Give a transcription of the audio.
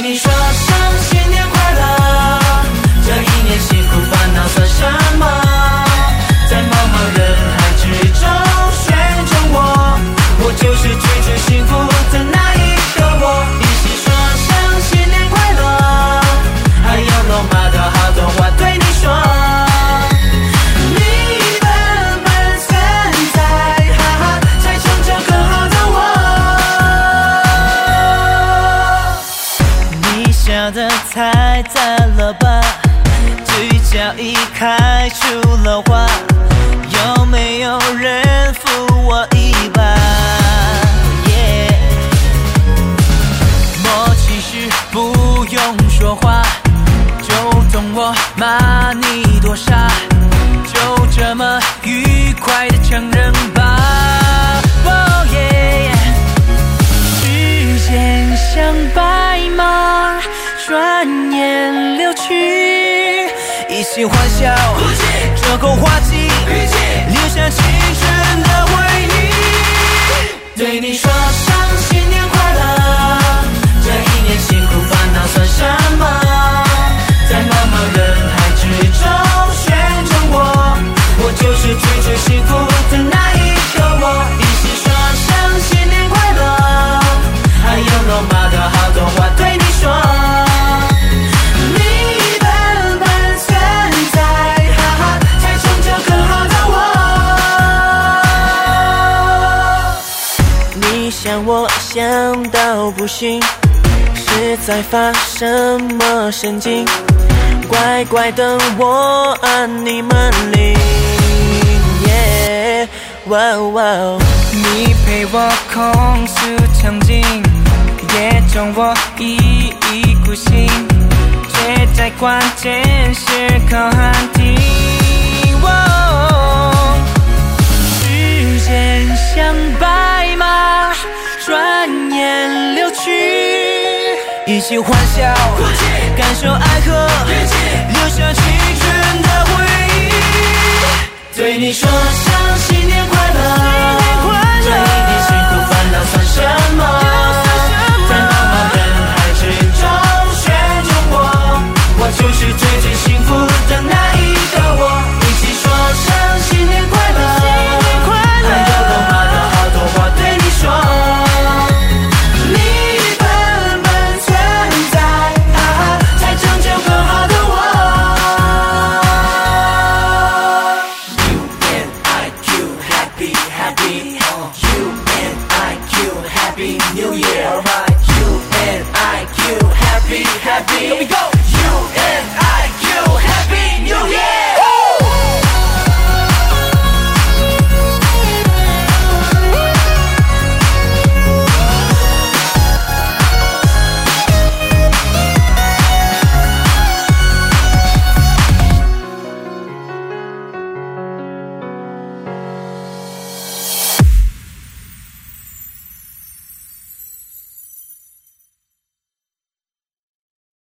你说声新年快乐，这一年辛苦烦恼算什么？在茫茫人海之中选中我，我就是追求幸福的那一个我。一起说声新年快乐，还有罗马的好多话对你说。你本本存在，哈哈，才成就更好的我。你笑得太赞了吧，嘴角已开出了花，有没有人扶我一把？默契是不用说话，就懂我骂你多傻，就这么愉快的承认吧。哦耶！时间像白马，转眼流去，一起欢笑，这口花期，留下青春的回忆。对你说声新年快乐，这一年辛苦烦恼算什么？在茫茫人海之中选中我，我就是追求幸福的那一个我。一起说声新年快乐，还有罗马的好多话对你说。你本本存在，哈哈，才成就更好的我。你想我想到不行，是在发什么神经？乖乖等我按你门铃。你陪我控诉场景，也中我一意孤行，却在关键时刻喊停。时间像白马，转眼流去，一起欢笑，感受爱河，留下青春的回忆。对你说声新年快乐，这一年辛苦烦恼算什么？在茫茫人海之中选中我，我就是追求幸福的那一个我。一起说声新年快乐，还有罗马的好多话对你说。你本本存在，哈哈，才成就更好的我。You and IQ happy happy, you and IQ happy New Year, alright. You and IQ happy happy, here we go. You and